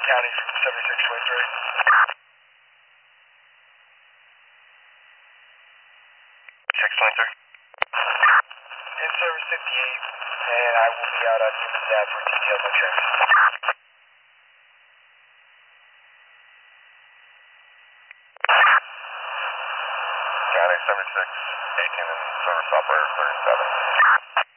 County from 76.3. In service 58, and I will be out on Newman's Ave for detailed on traffic. County 76, 18 in service operator 37.